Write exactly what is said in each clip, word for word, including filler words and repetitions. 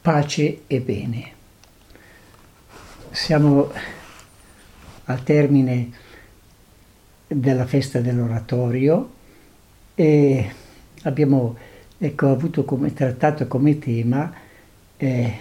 pace e bene. Siamo al termine della festa dell'oratorio e abbiamo ecco, avuto come trattato come tema eh,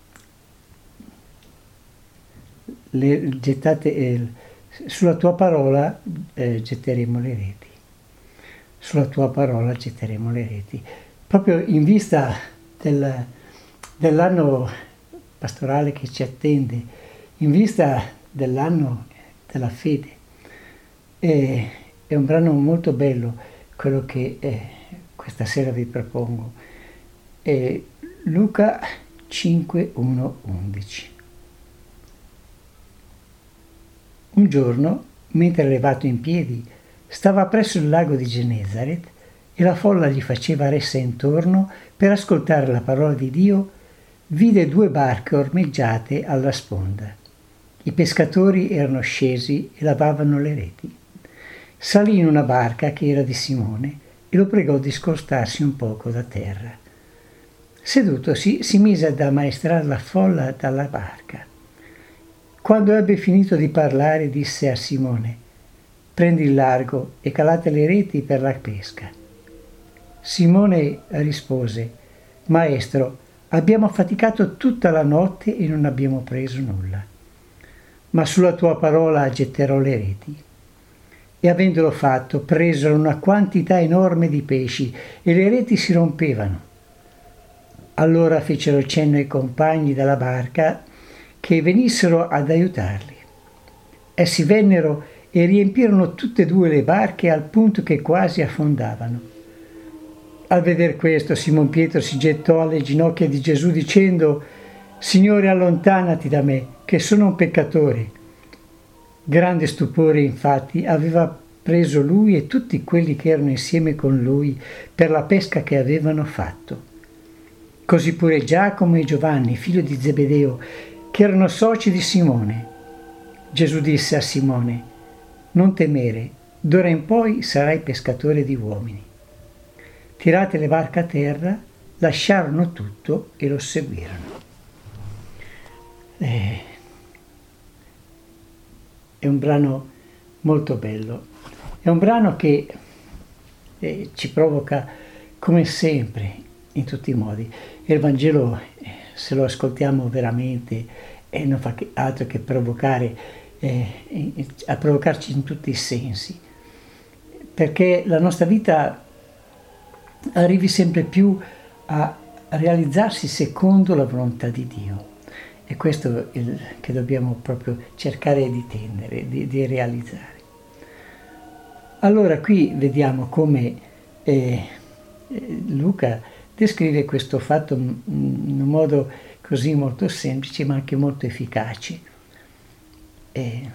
le gettate, eh, sulla tua parola eh, getteremo le reti. Sulla tua parola getteremo le reti. Proprio in vista del, dell'anno pastorale che ci attende, in vista dell'anno della fede. E, è un brano molto bello quello che eh, questa sera vi propongo. È Luca cinque, uno, undici. Un giorno, mentre levato in piedi, stava presso il lago di Genesaret e la folla gli faceva ressa intorno per ascoltare la parola di Dio, vide due barche ormeggiate alla sponda. I pescatori erano scesi e lavavano le reti. Salì in una barca che era di Simone e lo pregò di scostarsi un poco da terra. Sedutosi, si mise ad ammaestrare la folla dalla barca. Quando ebbe finito di parlare, disse a Simone: «Prendi il largo e calate le reti per la pesca». Simone rispose: «Maestro, abbiamo faticato tutta la notte e non abbiamo preso nulla. Ma sulla tua parola getterò le reti». E avendolo fatto, presero una quantità enorme di pesci e le reti si rompevano. Allora fecero cenno ai compagni della barca che venissero ad aiutarli. Essi vennero e riempirono tutte e due le barche al punto che quasi affondavano. Al veder questo, Simon Pietro si gettò alle ginocchia di Gesù dicendo: «Signore, allontanati da me, che sono un peccatore». Grande stupore, infatti, aveva preso lui e tutti quelli che erano insieme con lui per la pesca che avevano fatto. Così pure Giacomo e Giovanni, figlio di Zebedeo, che erano soci di Simone. Gesù disse a Simone: «Non temere, d'ora in poi sarai pescatore di uomini». Tirate le barche a terra, lasciarono tutto e lo seguirono. Eh, è un brano molto bello, è un brano che eh, ci provoca come sempre in tutti i modi. E il Vangelo, eh, se lo ascoltiamo veramente, eh, non fa che altro che provocare, eh, a provocarci in tutti i sensi, perché la nostra vita arrivi sempre più a realizzarsi secondo la volontà di Dio. E questo è il che dobbiamo proprio cercare di tendere, di, di realizzare. Allora qui vediamo come eh, Luca descrive questo fatto in un modo così molto semplice ma anche molto efficace. E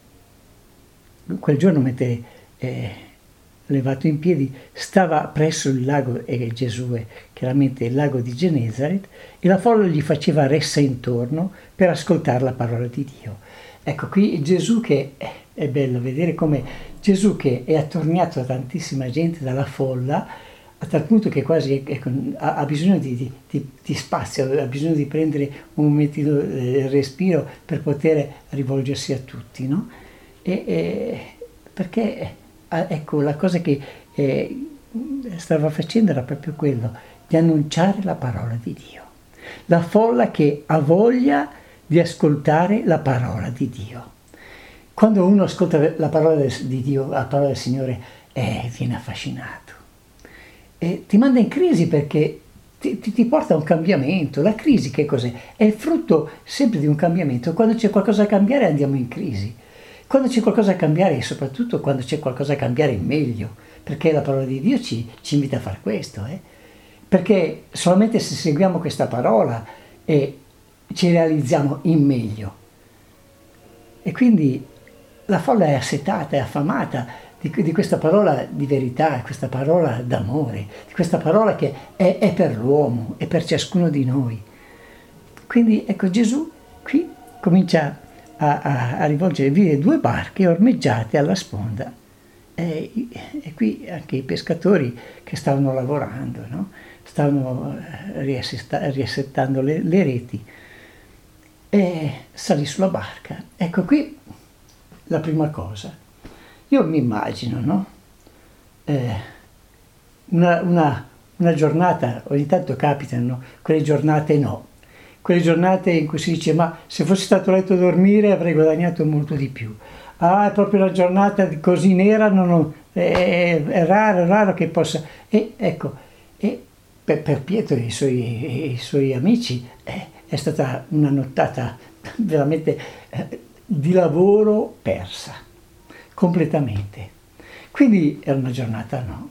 quel giorno, mentre eh, levato in piedi, stava presso il lago, e Gesù è chiaramente il lago di Genesaret, e la folla gli faceva ressa intorno per ascoltare la parola di Dio. Ecco qui Gesù, che è, è bello vedere come Gesù, che è attorniato da tantissima gente, dalla folla, a tal punto che quasi ecco, ha, ha bisogno di, di, di, di spazio, ha bisogno di prendere un momentino di eh, respiro per poter rivolgersi a tutti, no? E, e, perché ecco, la cosa che eh, stava facendo era proprio quello, di annunciare la parola di Dio. La folla che ha voglia di ascoltare la parola di Dio. Quando uno ascolta la parola del, di Dio, la parola del Signore, eh, viene affascinato. E ti manda in crisi perché ti, ti, ti porta a un cambiamento. La crisi che cos'è? È il frutto sempre di un cambiamento. Quando c'è qualcosa da cambiare andiamo in crisi. Quando c'è qualcosa da cambiare, e soprattutto quando c'è qualcosa da cambiare in meglio, perché la parola di Dio ci, ci invita a fare questo, eh? Perché solamente se seguiamo questa parola e ci realizziamo in meglio. E quindi la folla è assetata, è affamata di, di questa parola di verità, questa parola d'amore, di questa parola che è, è per l'uomo, è per ciascuno di noi. Quindi ecco, Gesù qui comincia A, a, a rivolgere via due barche ormeggiate alla sponda e, e qui anche i pescatori che stavano lavorando, no? stavano riassettando le, le reti, e salì sulla barca. Ecco qui la prima cosa. Io mi immagino, no? Eh, una, una, una giornata, ogni tanto capitano quelle giornate no, quelle giornate in cui si dice ma se fossi stato letto a dormire avrei guadagnato molto di più. Ah, è proprio una giornata così nera, non ho, è, è raro, è raro che possa... E ecco, e per, per Pietro e i suoi, e i suoi amici eh, è stata una nottata veramente eh, di lavoro persa, completamente. Quindi era una giornata no.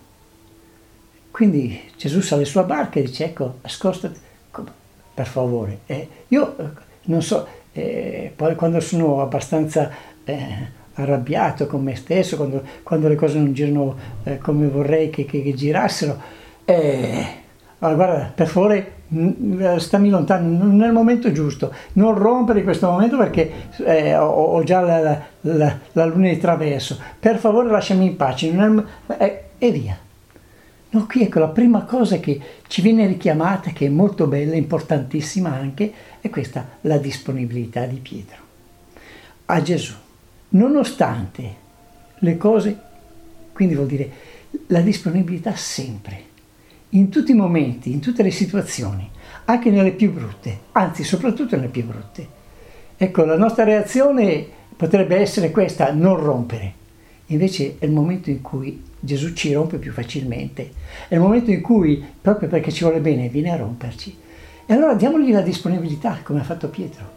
Quindi Gesù sale sulla barca e dice, ecco, scostati, per favore. Eh, io non so, eh, poi quando sono abbastanza eh, arrabbiato con me stesso, quando, quando le cose non girano eh, come vorrei che, che, che girassero, eh, allora guarda, per favore, stammi lontano, non è il momento giusto, non rompere questo momento perché eh, ho, ho già la, la, la, la luna di traverso, per favore lasciami in pace, non è, eh, e via. No, qui ecco la prima cosa che ci viene richiamata, che è molto bella, importantissima anche, è questa, la disponibilità di Pietro a Gesù, nonostante le cose, quindi vuol dire la disponibilità sempre, in tutti i momenti, in tutte le situazioni, anche nelle più brutte, anzi soprattutto nelle più brutte. Ecco, la nostra reazione potrebbe essere questa, non rompere. Invece è il momento in cui Gesù ci rompe più facilmente, è il momento in cui, proprio perché ci vuole bene, viene a romperci. E allora diamogli la disponibilità, come ha fatto Pietro.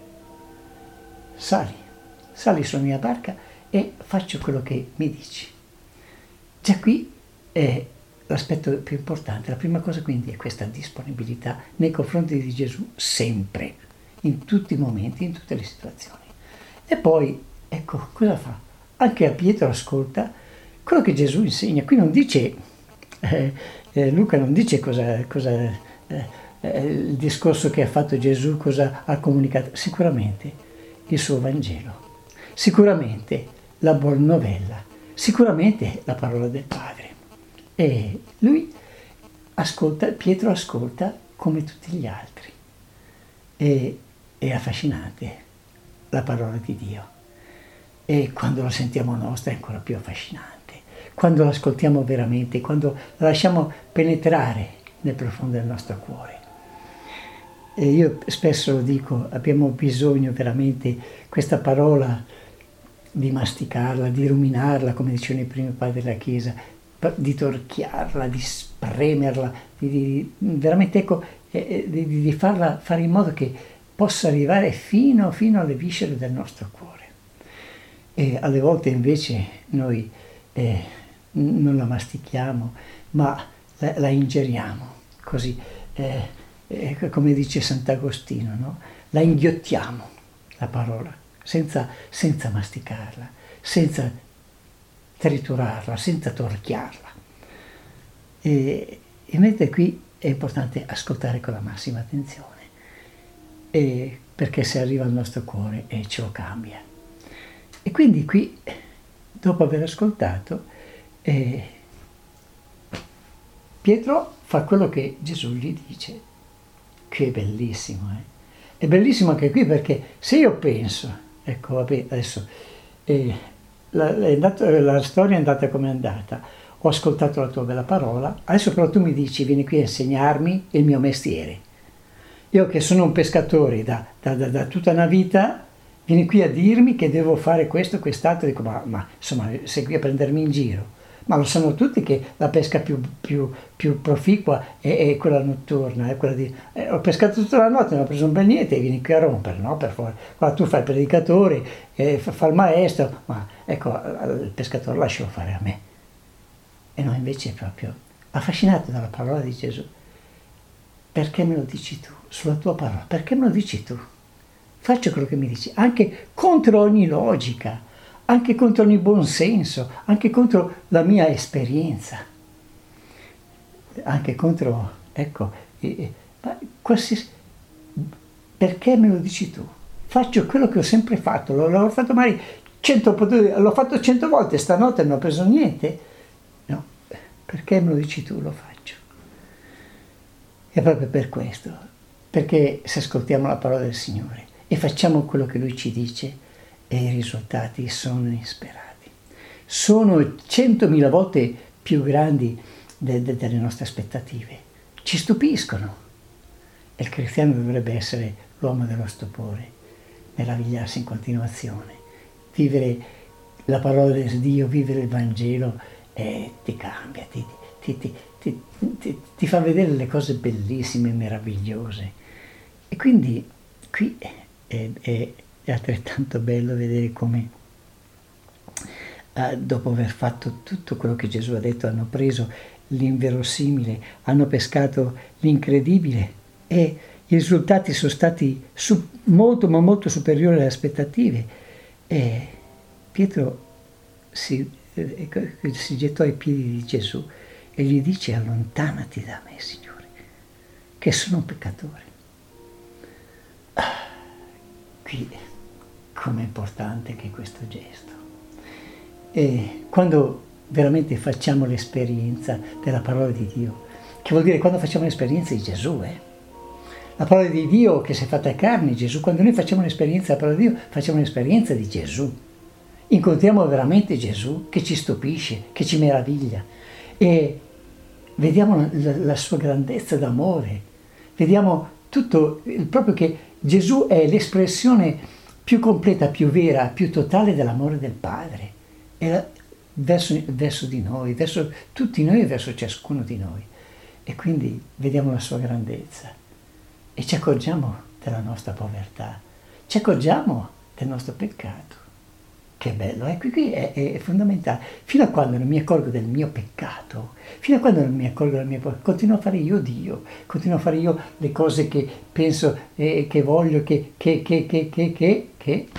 Sali, sali sulla mia barca e faccio quello che mi dici. Già qui è l'aspetto più importante. La prima cosa quindi è questa disponibilità nei confronti di Gesù sempre, in tutti i momenti, in tutte le situazioni. E poi, ecco, cosa fa? Anche a Pietro ascolta quello che Gesù insegna. Qui non dice, eh, eh, Luca non dice cosa, cosa eh, eh, il discorso che ha fatto Gesù, cosa ha comunicato. Sicuramente il suo Vangelo, sicuramente la buona novella, sicuramente la parola del Padre. E lui ascolta, Pietro ascolta come tutti gli altri. E è affascinante la parola di Dio. E quando la sentiamo nostra è ancora più affascinante. Quando l'ascoltiamo veramente, quando la lasciamo penetrare nel profondo del nostro cuore. E io spesso lo dico, abbiamo bisogno veramente questa parola di masticarla, di ruminarla, come dicevano i primi padri della Chiesa, di torchiarla, di spremerla, di, di, veramente ecco, eh, di, di farla fare in modo che possa arrivare fino, fino alle viscere del nostro cuore. E alle volte invece noi eh, non la mastichiamo, ma la, la ingeriamo, così, eh, eh, come dice Sant'Agostino, no? La inghiottiamo, la parola, senza, senza masticarla, senza triturarla, senza torchiarla. E, e mentre qui è importante ascoltare con la massima attenzione, e perché se arriva al nostro cuore e ce lo cambia. E quindi qui, dopo aver ascoltato, eh, Pietro fa quello che Gesù gli dice, che è bellissimo. Eh? È bellissimo anche qui perché se io penso, ecco, vabbè, adesso eh, la, è andato, la storia è andata come è andata, ho ascoltato la tua bella parola, adesso però tu mi dici, vieni qui a insegnarmi il mio mestiere. Io che sono un pescatore da, da, da, da tutta una vita, vieni qui a dirmi che devo fare questo, quest'altro, dico, ma, ma insomma, sei qui a prendermi in giro. Ma lo sanno tutti che la pesca più, più, più proficua è, è quella notturna, è quella di, eh, ho pescato tutta la notte, non ho preso un bel niente e vieni qui a rompere, no? Per favore. Qua tu fai il predicatore, eh, fa, fa il maestro, ma ecco, il pescatore lascialo fare a me. E no, invece è proprio affascinato dalla parola di Gesù. Perché me lo dici tu? Sulla tua parola, perché me lo dici tu? Faccio quello che mi dici, anche contro ogni logica, anche contro ogni buonsenso, anche contro la mia esperienza, anche contro, ecco, eh, qualsiasi, perché me lo dici tu? Faccio quello che ho sempre fatto, l'ho, l'ho fatto magari cento, l'ho fatto cento volte, stanotte non ho preso niente, no, perché me lo dici tu, lo faccio. È proprio per questo, perché se ascoltiamo la parola del Signore e facciamo quello che Lui ci dice, e i risultati sono insperati. Sono centomila volte più grandi de- de- delle nostre aspettative. Ci stupiscono. E il cristiano dovrebbe essere l'uomo dello stupore, meravigliarsi in continuazione, vivere la parola di Dio, vivere il Vangelo, e ti cambia, ti, ti, ti, ti, ti, ti fa vedere le cose bellissime, meravigliose. E quindi qui è, è, è altrettanto bello vedere come eh, dopo aver fatto tutto quello che Gesù ha detto, hanno preso l'inverosimile, hanno pescato l'incredibile e i risultati sono stati su, molto ma molto superiori alle aspettative. E Pietro si, eh, si gettò ai piedi di Gesù e gli dice: allontanati da me, Signore, che sono un peccatore. Ah, qui com'è importante che questo gesto. E quando veramente facciamo l'esperienza della parola di Dio, che vuol dire quando facciamo l'esperienza di Gesù, eh? La parola di Dio che si è fatta carne, Gesù, quando noi facciamo l'esperienza della parola di Dio, facciamo l'esperienza di Gesù. Incontriamo veramente Gesù che ci stupisce, che ci meraviglia e vediamo la, la sua grandezza d'amore, vediamo tutto, proprio che Gesù è l'espressione più completa, più vera, più totale dell'amore del Padre e verso, verso di noi, verso tutti noi e verso ciascuno di noi. E quindi vediamo la sua grandezza e ci accorgiamo della nostra povertà, ci accorgiamo del nostro peccato. Che bello, eh? qui, qui è, è fondamentale. Fino a quando non mi accorgo del mio peccato, fino a quando non mi accorgo del mio peccato, continuo a fare io Dio, continuo a fare io le cose che penso, eh, che voglio, che, che, che, che, che, che, che.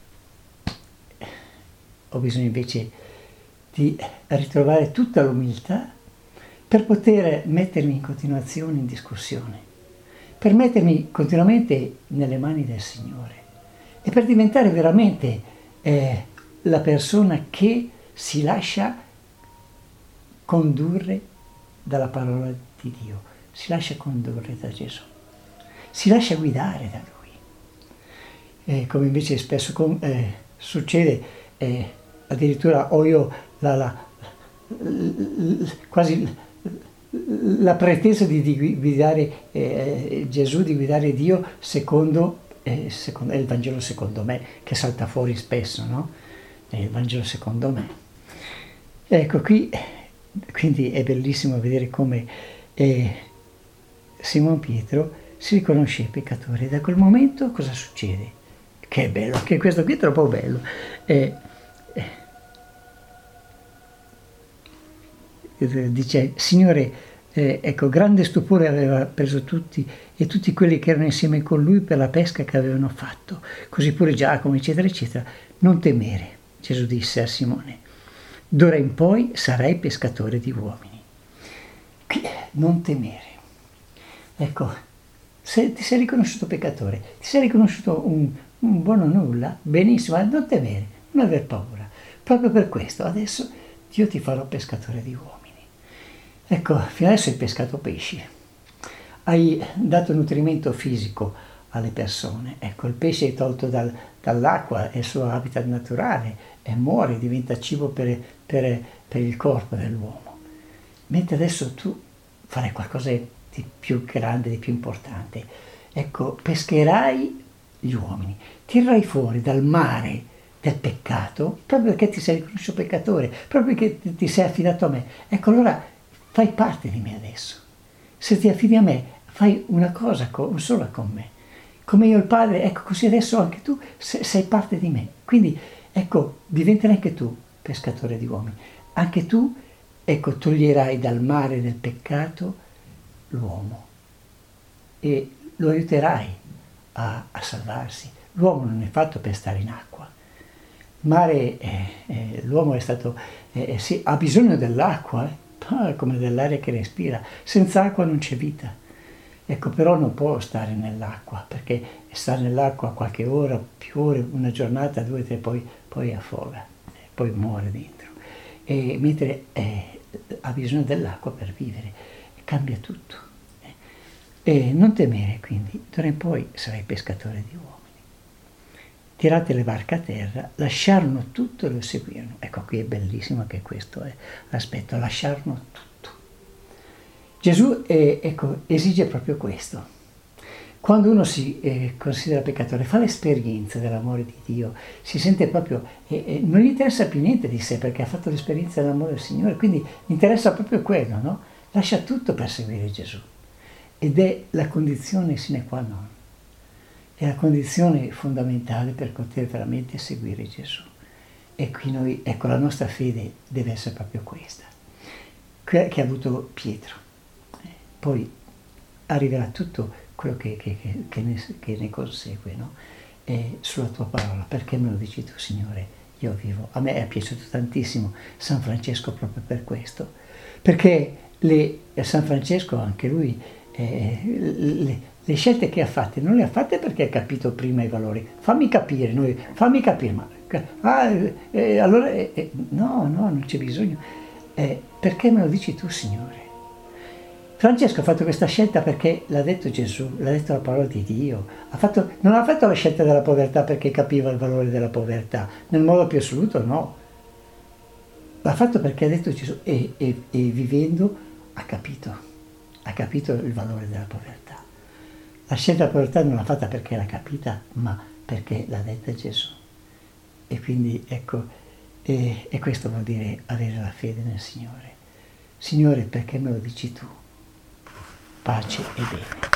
Ho bisogno invece di ritrovare tutta l'umiltà per poter mettermi in continuazione in discussione, per mettermi continuamente nelle mani del Signore e per diventare veramente eh, la persona che si lascia condurre dalla parola di Dio, si lascia condurre da Gesù, si lascia guidare da Lui. E come invece spesso com- eh, succede, eh, addirittura ho io la, la, la, quasi la pretesa di, di guidare eh, Gesù, di guidare Dio secondo, eh, secondo il Vangelo secondo me, che salta fuori spesso, no? Il Vangelo secondo me. Ecco, qui quindi è bellissimo vedere come eh, Simon Pietro si riconosce peccatore. Da quel momento cosa succede? Che è bello, che questo qui è troppo bello. Eh, eh, dice, Signore, eh, ecco, grande stupore aveva preso tutti e tutti quelli che erano insieme con lui per la pesca che avevano fatto. Così pure Giacomo, eccetera, eccetera. Non temere. Gesù disse a Simone, d'ora in poi sarai pescatore di uomini. Non temere. Ecco, se ti sei riconosciuto peccatore, ti sei riconosciuto un, un buono nulla, benissimo, ma non temere, non aver paura. Proprio per questo adesso Dio ti farà pescatore di uomini. Ecco, fino adesso hai pescato pesci, hai dato nutrimento fisico alle persone. Ecco, il pesce è tolto dal, dall'acqua, è il suo habitat naturale, e muore, diventa cibo per, per, per il corpo dell'uomo. Mentre adesso tu farai qualcosa di più grande, di più importante. Ecco, pescherai gli uomini, tirerai fuori dal mare del peccato, proprio perché ti sei riconosciuto peccatore, proprio perché ti sei affidato a me. Ecco, allora fai parte di me adesso. Se ti affidi a me, fai una cosa con, sola con me. Come io il Padre, ecco, così adesso anche tu sei parte di me. Quindi, ecco, diventerai anche tu pescatore di uomini. Anche tu, ecco, toglierai dal mare del peccato l'uomo e lo aiuterai a, a salvarsi. L'uomo non è fatto per stare in acqua. Il mare, eh, eh, l'uomo è stato, eh, sì, ha bisogno dell'acqua, eh, come dell'aria che respira. Senza acqua non c'è vita. Ecco, però non può stare nell'acqua, perché stare nell'acqua qualche ora, più ore, una giornata, due, tre, poi, poi affoga, poi muore dentro. E mentre eh, ha bisogno dell'acqua per vivere, cambia tutto. E non temere, quindi, d'ora in poi sarai pescatore di uomini. Tirate le barche a terra, lasciarono tutto e lo seguirono. Ecco, qui è bellissimo anche questo è l'aspetto, lasciarono tutto. Gesù eh, ecco, esige proprio questo. Quando uno si eh, considera peccatore, fa l'esperienza dell'amore di Dio, si sente proprio, eh, eh, non gli interessa più niente di sé perché ha fatto l'esperienza dell'amore del Signore, quindi gli interessa proprio quello, no? Lascia tutto per seguire Gesù. Ed è la condizione sine qua non, è la condizione fondamentale per poter veramente seguire Gesù. E qui noi, ecco, la nostra fede deve essere proprio questa, che ha avuto Pietro. Poi arriverà tutto quello che, che, che, ne, che ne consegue, no? E sulla tua parola, perché me lo dici tu, Signore? Io vivo. A me è piaciuto tantissimo San Francesco proprio per questo, perché le, San Francesco, anche lui, eh, le, le scelte che ha fatte, non le ha fatte perché ha capito prima i valori. Fammi capire, noi, fammi capire, ma ah, eh, allora, eh, no, no, non c'è bisogno. Eh, perché me lo dici tu, Signore? Francesco ha fatto questa scelta perché l'ha detto Gesù, l'ha detto la parola di Dio. Ha fatto, non ha fatto la scelta della povertà perché capiva il valore della povertà, nel modo più assoluto no. L'ha fatto perché ha detto Gesù e, e, e vivendo ha capito, ha capito il valore della povertà. La scelta della povertà non l'ha fatta perché l'ha capita, ma perché l'ha detta Gesù. E quindi ecco, e, e questo vuol dire avere la fede nel Signore. Signore, perché me lo dici tu? Pace e bene.